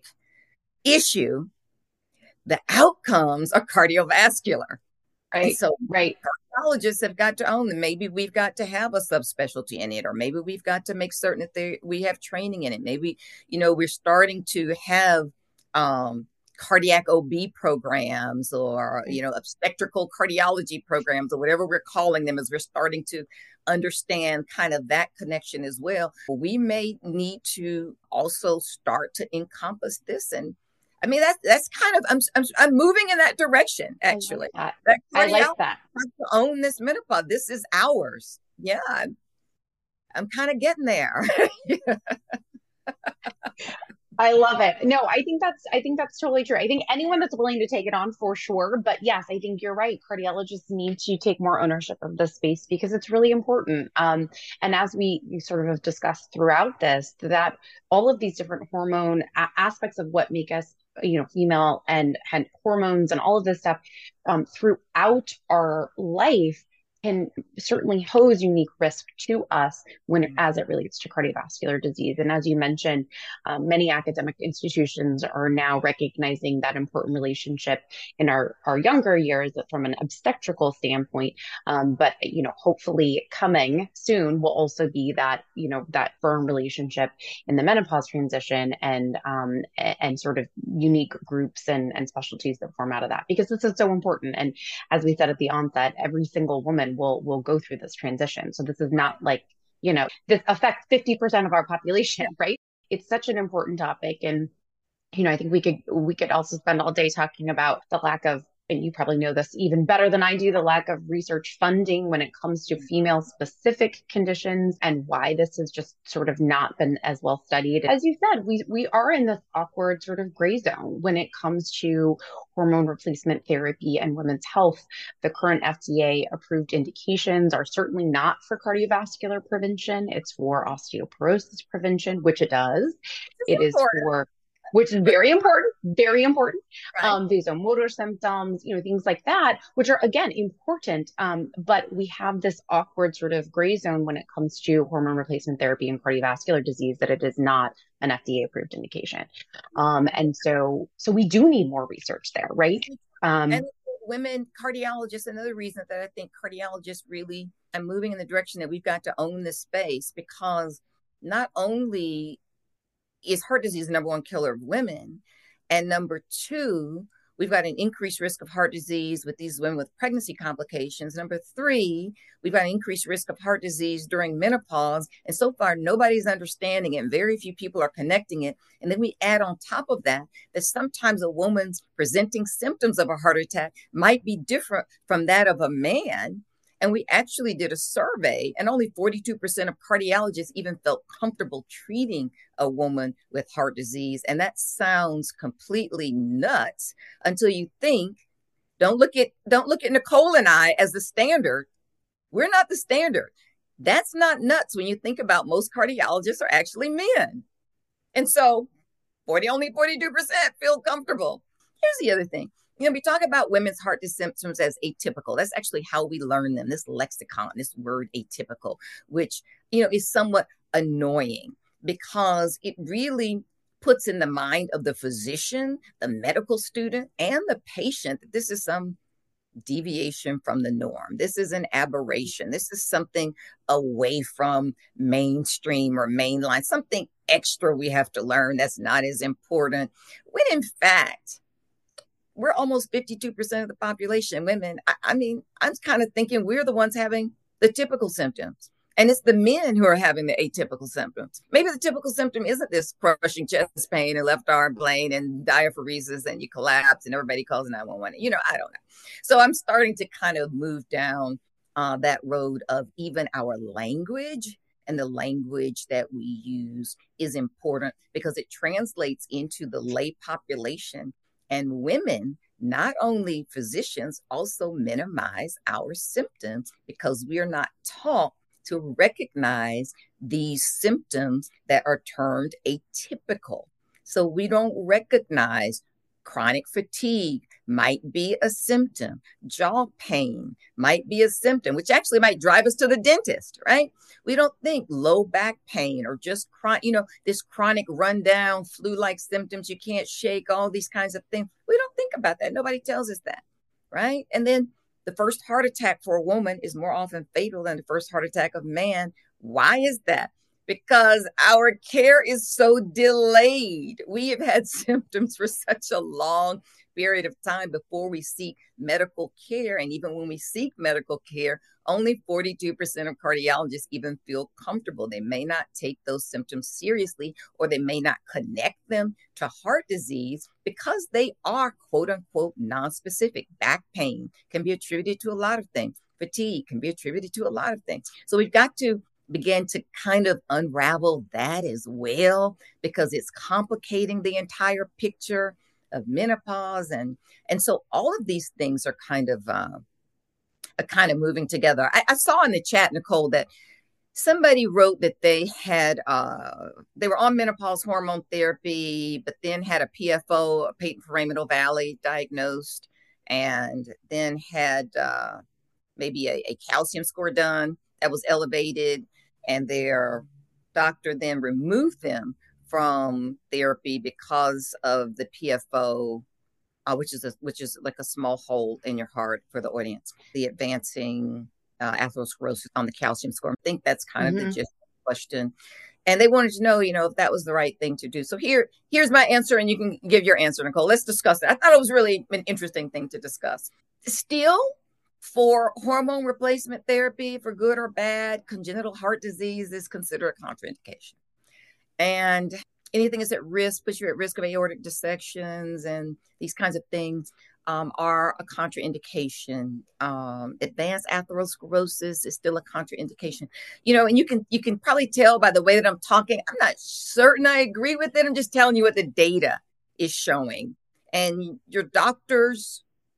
issue. The outcomes are cardiovascular. Right. And so right. cardiologists have got to own them. Maybe we've got to have a subspecialty in it, or maybe we've got to make certain that they, we have training in it. Maybe, you know, we're starting to have um, cardiac O B programs or, you know, obstetrical cardiology programs or whatever we're calling them as we're starting to understand kind of that connection as well. We may need to also start to encompass this. And I mean, that's, that's kind of, I'm, I'm, I'm moving in that direction, actually. I like that. that. I like that. To own this menopause. This is ours. Yeah. I'm, I'm kind of getting there. I love it. No, I think that's I think that's totally true. I think anyone that's willing to take it on for sure. But yes, I think you're right. Cardiologists need to take more ownership of this space because it's really important. Um, and as we, we sort of have discussed throughout this, that all of these different hormone a- aspects of what make us, you know, female and, and hormones and all of this stuff um, throughout our life can certainly pose unique risk to us when as it relates to cardiovascular disease. And as you mentioned, um, many academic institutions are now recognizing that important relationship in our, our younger years from an obstetrical standpoint. Um, but, you know, hopefully coming soon will also be that, you know, that firm relationship in the menopause transition and, um, and sort of unique groups and, and specialties that form out of that, because this is so important. And as we said at the onset, every single woman will will go through this transition. So this is not like, you know, this affects fifty percent of our population, right? It's such an important topic. And, you know, I think we could we could also spend all day talking about the lack of, and you probably know this even better than I do, the lack of research funding when it comes to female specific conditions and why this has just sort of not been as well studied. As you said, we, we are in this awkward sort of gray zone when it comes to hormone replacement therapy and women's health. The current F D A approved indications are certainly not for cardiovascular prevention. It's for osteoporosis prevention, which it does. It is for which is very important, very important. Right. Um, vasomotor symptoms, you know, things like that, which are, again, important. Um, but we have this awkward sort of gray zone when it comes to hormone replacement therapy and cardiovascular disease, that it is not an F D A approved indication. Um, and so, so we do need more research there, right? Um, and women cardiologists, another reason that I think cardiologists really are moving in the direction that we've got to own this space, because not only is heart disease the number one killer of women, and number two, we've got an increased risk of heart disease with these women with pregnancy complications. Number three, we've got an increased risk of heart disease during menopause. And so far, nobody's understanding it, and very few people are connecting it. And then we add on top of that, that sometimes a woman's presenting symptoms of a heart attack might be different from that of a man. And we actually did a survey, and only forty-two percent of cardiologists even felt comfortable treating a woman with heart disease. And that sounds completely nuts until you think, don't look at, don't look at Nicole and I as the standard. We're not the standard. That's not nuts when you think about most cardiologists are actually men. And so forty, only forty-two percent feel comfortable. Here's the other thing. You know, we talk about women's heart disease symptoms as atypical. That's actually how we learn them, this lexicon, this word atypical, which, you know, is somewhat annoying because it really puts in the mind of the physician, the medical student, and the patient that this is some deviation from the norm. This is an aberration. This is something away from mainstream or mainline, something extra we have to learn that's not as important. When in fact, we're almost fifty-two percent of the population, women. I, I mean, I'm kind of thinking we're the ones having the typical symptoms. And it's the men who are having the atypical symptoms. Maybe the typical symptom isn't this crushing chest pain and left arm pain and diaphoresis and you collapse and everybody calls nine one one. You know, I don't know. So I'm starting to kind of move down uh, that road of even our language, and the language that we use is important because it translates into the lay population. And women, not only physicians, also minimize our symptoms because we are not taught to recognize these symptoms that are termed atypical. So we don't recognize chronic fatigue might be a symptom. Jaw pain might be a symptom, which actually might drive us to the dentist, right? We don't think low back pain or just chronic, you know, this chronic rundown, flu-like symptoms, you can't shake, all these kinds of things. We don't think about that. Nobody tells us that, right? And then the first heart attack for a woman is more often fatal than the first heart attack of man. Why is that? because our care is so delayed. We have had symptoms for such a long period of time before we seek medical care. And even when we seek medical care, only forty-two percent of cardiologists even feel comfortable. They may not take those symptoms seriously, or they may not connect them to heart disease because they are quote unquote non-specific. Back pain can be attributed to a lot of things. Fatigue can be attributed to a lot of things. So we've got to begin to kind of unravel that as well, because it's complicating the entire picture of menopause. And, and so all of these things are kind of, uh, are kind of moving together. I, I saw in the chat, Nicole, that somebody wrote that they had, uh, they were on menopause hormone therapy, but then had a P F O, a patent foraminal valley diagnosed, and then had uh, maybe a, a calcium score done that was elevated, and their doctor then removed them from therapy because of the P F O, uh, which is a, which is like a small hole in your heart for the audience, the advancing uh, atherosclerosis on the calcium score. I think that's kind mm-hmm. of the gist of the question. And they wanted to know, you know, if that was the right thing to do. So here, here's my answer, and you can give your answer, Nicole. Let's discuss it. I thought it was really an interesting thing to discuss. Still, for hormone replacement therapy, for good or bad, congenital heart disease is considered a contraindication. And anything that's at risk, puts you at risk of aortic dissections and these kinds of things um, are a contraindication. Um, advanced atherosclerosis is still a contraindication. You know, and you can you can probably tell by the way that I'm talking, I'm not certain I agree with it. I'm just telling you what the data is showing. And your doctors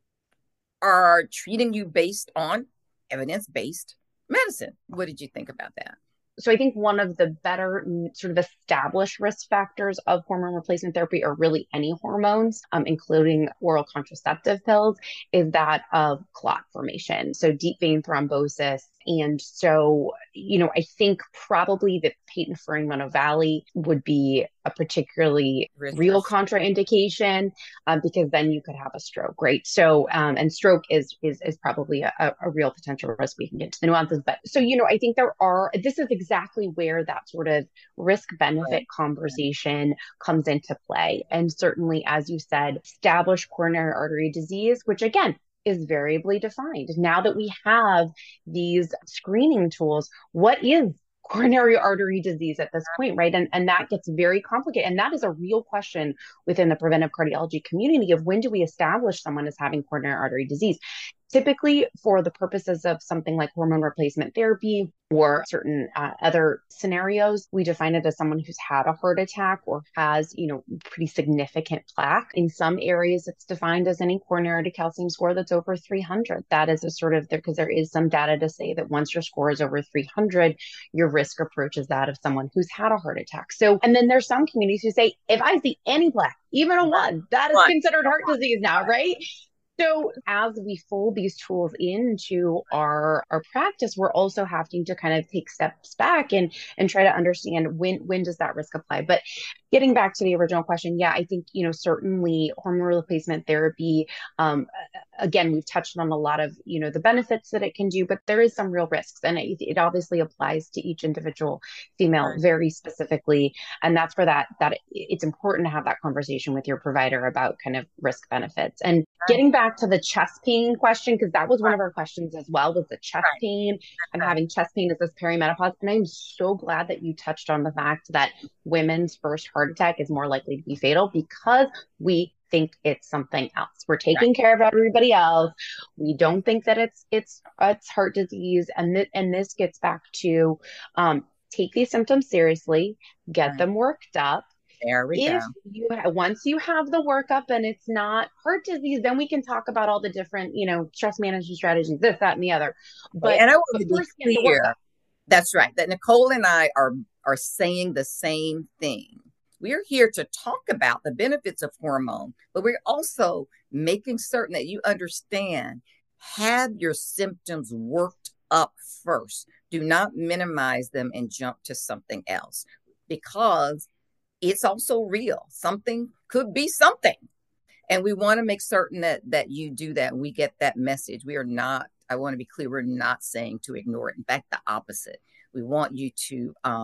are treating you based on evidence-based medicine. What did you think about that? So I think one of the better sort of established risk factors of hormone replacement therapy, or really any hormones, um, including oral contraceptive pills, is that of clot formation. So deep vein thrombosis. And so, you know, I think probably the patent foraminal valley would be a particularly risk. real contraindication, um, because then you could have a stroke, right? So, um, and stroke is is is probably a, a real potential risk. We can get to the nuances, but so, you know, I think there are, this is exactly where that sort of risk benefit right. conversation comes into play. And certainly, as you said, established coronary artery disease, which again, is variably defined. Now that we have these screening tools, what is coronary artery disease at this point, right? And, and that gets very complicated. And that is a real question within the preventive cardiology community of when do we establish someone as having coronary artery disease? Typically, for the purposes of something like hormone replacement therapy or certain uh, other scenarios, we define it as someone who's had a heart attack or has, you know, pretty significant plaque. In some areas, it's defined as any coronary calcium score that's over three hundred. That is a sort of, because there is some data to say that once your score is over three hundred, your risk approaches that of someone who's had a heart attack. So, and then there's some communities who say, if I see any plaque, even a one, that is considered heart disease now, right? So as we fold these tools into our, our practice, we're also having to kind of take steps back and, and try to understand when, when does that risk apply. But getting back to the original question, yeah, I think, you know, certainly hormone replacement therapy, um, again, we've touched on a lot of, you know, the benefits that it can do, but there is some real risks. And it, it obviously applies to each individual female very specifically. And that's where that, that it's important to have that conversation with your provider about kind of risk benefits. And getting back to the chest pain question, because that was one of our questions as well, was the chest right. pain. I'm right. having chest pain. Is this perimenopause? And I'm so glad that you touched on the fact that women's first heart attack is more likely to be fatal because we think it's something else. We're taking right. care of everybody else. We don't think that it's it's it's heart disease. And, th- and this gets back to um, take these symptoms seriously, get right. them worked up. There we if go. You ha- once you have the workup and it's not heart disease, then we can talk about all the different, you know, stress management strategies, this, that, and the other. But and I want to be clear. That's right. That Nicole and I are are saying the same thing. We're here to talk about the benefits of hormone, but we're also making certain that you understand, have your symptoms worked up first. Do not minimize them and jump to something else, because it's also real. Something could be something. And we want to make certain that that you do that. We get that message. We are not, I want to be clear, we're not saying to ignore it. In fact, the opposite. We want you to um,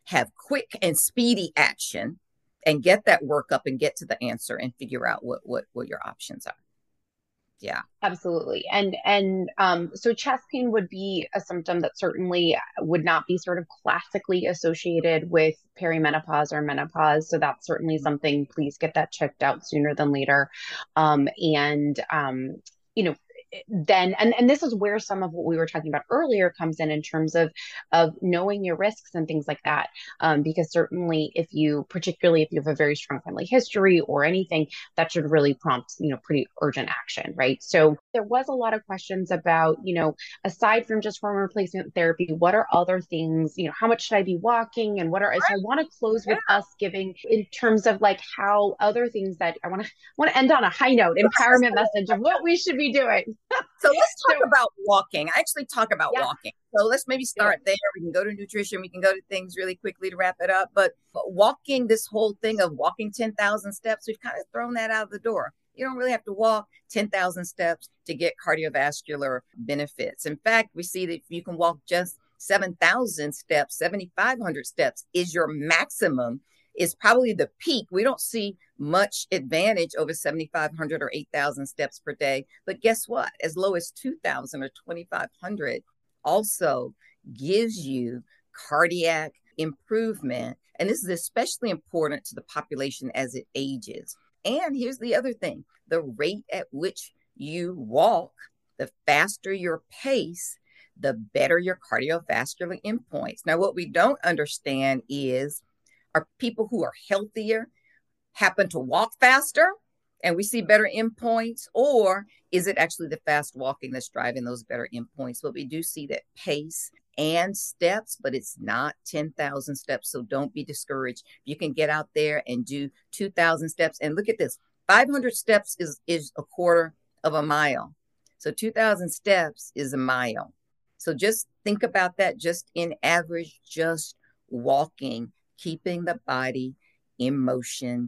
have quick and speedy action and get that workup and get to the answer and figure out what, what, what your options are. Yeah. Absolutely. And and um, so chest pain would be a symptom that certainly would not be sort of classically associated with perimenopause or menopause. So that's certainly something, please get that checked out sooner than later. Um, and, um, you know, then, and, and this is where some of what we were talking about earlier comes in, in terms of, of knowing your risks and things like that. Um, because certainly if you, particularly if you have a very strong family history or anything, that should really prompt, you know, pretty urgent action, right? So there was a lot of questions about, you know, aside from just hormone replacement therapy, what are other things, you know, how much should I be walking, and what are, so I want to close with us giving in terms of like how other things that I want to, want to end on a high note, empowerment message of what we should be doing. So let's talk So- about walking. I actually talk about Yeah. walking. So let's maybe start there. We can go to nutrition. We can go to things really quickly to wrap it up. But, but walking, this whole thing of walking ten thousand steps, we've kind of thrown that out of the door. You don't really have to walk ten thousand steps to get cardiovascular benefits. In fact, we see that if you can walk just seven thousand steps, seven thousand five hundred steps is your maximum, is probably the peak. We don't see much advantage over seven thousand five hundred or eight thousand steps per day. But guess what? As low as two thousand or twenty-five hundred also gives you cardiac improvement. And this is especially important to the population as it ages. And here's the other thing, the rate at which you walk, the faster your pace, the better your cardiovascular endpoints. Now, what we don't understand is, are people who are healthier happen to walk faster and we see better endpoints, or is it actually the fast walking that's driving those better endpoints? But we do see that pace and steps, but it's not ten thousand steps. So don't be discouraged. You can get out there and do two thousand steps. And look at this, five hundred steps is, is a quarter of a mile. So two thousand steps is a mile. So just think about that, just in average, just walking, keeping the body in motion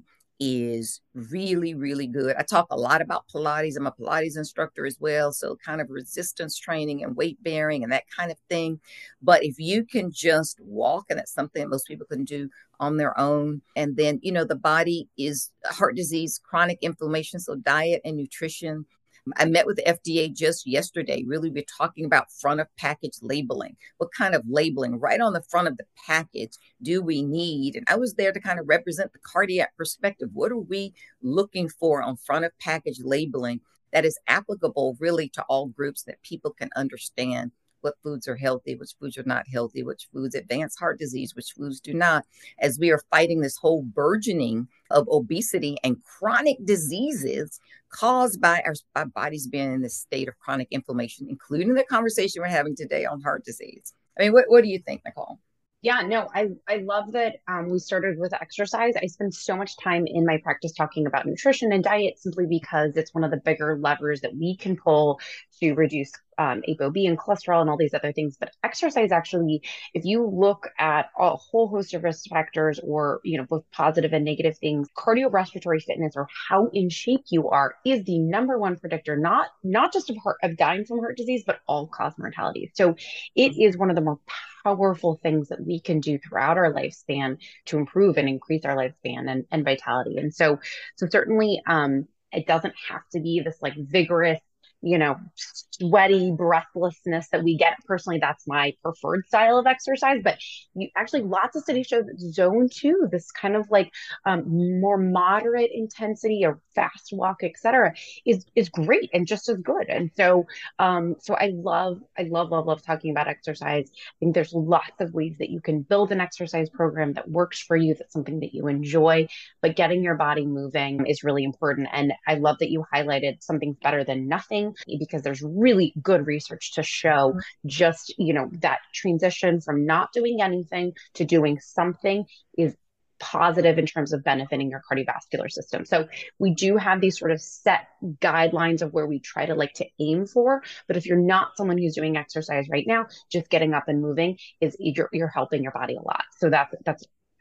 is really, really good. I talk a lot about Pilates. I'm a Pilates instructor as well. So kind of resistance training and weight bearing and that kind of thing. But if you can just walk, and that's something that most people can do on their own. And then, you know, the body is heart disease, chronic inflammation. So diet and nutrition. I met with the F D A just yesterday. Really, we're talking about front of package labeling. What kind of labeling right on the front of the package do we need? And I was there to kind of represent the cardiac perspective. What are we looking for on front of package labeling that is applicable really to all groups, that people can understand what foods are healthy, which foods are not healthy, which foods advance heart disease, which foods do not, as we are fighting this whole burgeoning of obesity and chronic diseases caused by our, our bodies being in this state of chronic inflammation, including the conversation we're having today on heart disease. I mean, what, what do you think, Nicole? Yeah, no, I, I love that um, we started with exercise. I spend so much time in my practice talking about nutrition and diet simply because it's one of the bigger levers that we can pull to reduce um, A P O B and cholesterol and all these other things. But exercise actually, if you look at a whole host of risk factors, or, you know, both positive and negative things, cardiorespiratory fitness, or how in shape you are, is the number one predictor, not, not just of heart, of dying from heart disease, but all cause mortality. So it is one of the more powerful things that we can do throughout our lifespan to improve and increase our lifespan and, and vitality. And so, so certainly, um, it doesn't have to be this like vigorous, you know, sweaty breathlessness that we get. Personally, that's my preferred style of exercise. But you actually, lots of studies show that zone two, this kind of like um, more moderate intensity or fast walk, et cetera, is is great and just as good. And so, um, so I love, I love, love, love talking about exercise. I think there's lots of ways that you can build an exercise program that works for you, that's something that you enjoy. But getting your body moving is really important. And I love that you highlighted something's better than nothing, because there's really good research to show just, you know, that transition from not doing anything to doing something is positive in terms of benefiting your cardiovascular system. So we do have these sort of set guidelines of where we try to like to aim for. But if you're not someone who's doing exercise right now, just getting up and moving is you're, you're helping your body a lot. So that's, that's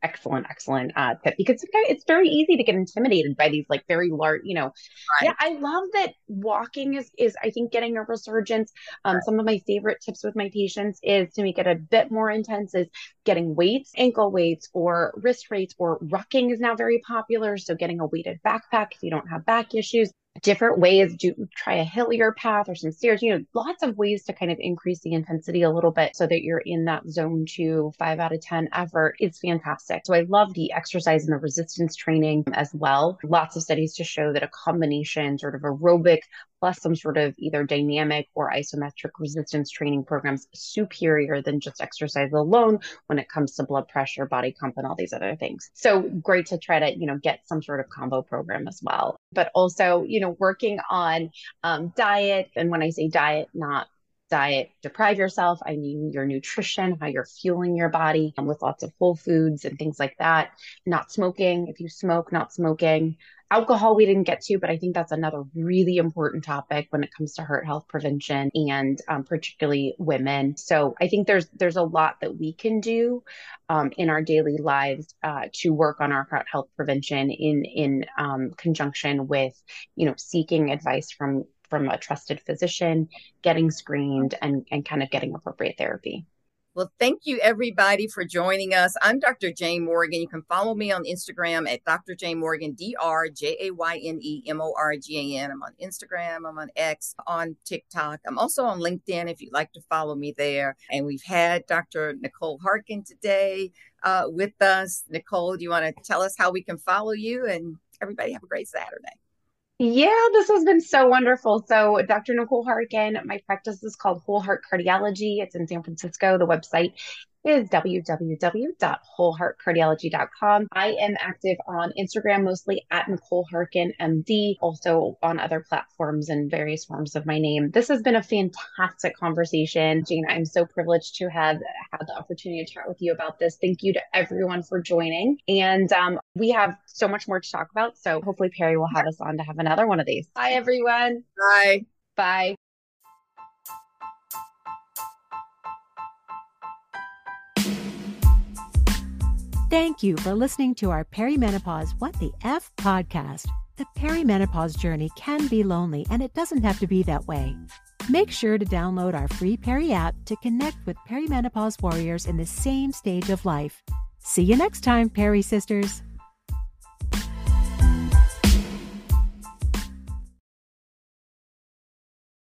excellent, excellent uh, tip, because sometimes it's very easy to get intimidated by these like very large, you know. Right. Yeah, I love that walking is, is I think getting a resurgence. Um, Right. some of my favorite tips with my patients is to make it a bit more intense is getting weights, ankle weights or wrist weights, or rucking is now very popular. So getting a weighted backpack if you don't have back issues. Different ways, do try a hillier path or some stairs, you know, lots of ways to kind of increase the intensity a little bit so that you're in that zone two, five out of ten effort. It's fantastic. So I love the exercise and the resistance training as well. Lots of studies to show that a combination sort of aerobic plus some sort of either dynamic or isometric resistance training programs superior than just exercise alone when it comes to blood pressure, body comp, and all these other things. So great to try to, you know, get some sort of combo program as well. But also, you know, working on um, diet. And when I say diet, not diet deprive yourself, I mean your nutrition, how you're fueling your body um, with lots of whole foods and things like that. Not smoking. If you smoke, not smoking. Alcohol we didn't get to, but I think that's another really important topic when it comes to heart health prevention and um, particularly women. So I think there's there's a lot that we can do um, in our daily lives uh, to work on our heart health prevention in in um, conjunction with, you know, seeking advice from from a trusted physician, getting screened, and and kind of getting appropriate therapy. Well, thank you, everybody, for joining us. I'm Doctor Jane Morgan. You can follow me on Instagram at Doctor Jane Morgan, D R J A Y N E M O R G A N. I'm on Instagram. I'm on X, on TikTok. I'm also on LinkedIn if you'd like to follow me there. And we've had Doctor Nicole Harkin today uh, with us. Nicole, do you want to tell us how we can follow you? And everybody have a great Saturday. Yeah, this has been so wonderful. So Doctor Nicole Harkin, my practice is called Whole Heart Cardiology. It's in San Francisco. The website is w w w dot whole heart cardiology dot com. I am active on Instagram, mostly at Nicole Harkin M D, also on other platforms and various forms of my name. This has been a fantastic conversation. Jane, I'm so privileged to have had the opportunity to chat with you about this. Thank you to everyone for joining. And um, we have so much more to talk about. So hopefully Perry will have us on to have another one of these. Bye, everyone. Bye. Bye. Thank you for listening to our Perimenopause What the F podcast. The perimenopause journey can be lonely, and it doesn't have to be that way. Make sure to download our free Peri app to connect with perimenopause warriors in the same stage of life. See you next time, Peri Sisters.